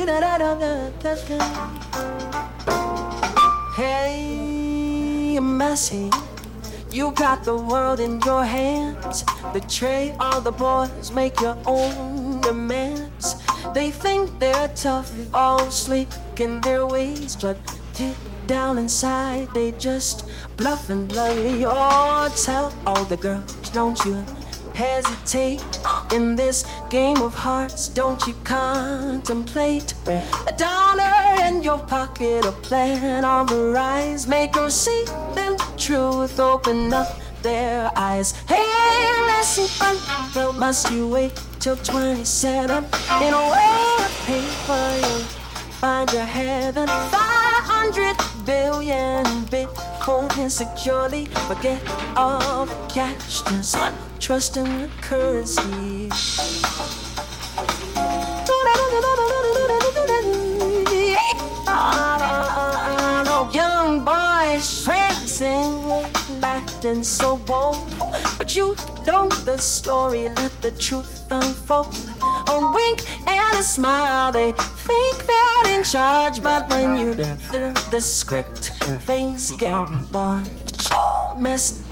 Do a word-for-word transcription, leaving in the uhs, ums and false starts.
Hey, Massey, you got the world in your hands. Betray all the boys, make your own demands. They think they're tough, all sleek in their ways, but deep down inside they just bluff and bloody. Oh, tell all the girls, don't you hesitate. In this game of hearts, don't you contemplate a dollar in your pocket, a plan on the rise. Make them see the truth, open up their eyes. Hey, listen, well, must you wait till twenty-seven in a way of paper? You'll find your heaven. Five hundred billion Bitcoin insecurely. Forget all the cash, just trust in the currency. Young boys prancing, acting so bold, but you know the story, let the truth unfold. A wink and a smile, they think they're in charge, but when you flip the script, things get bored, messed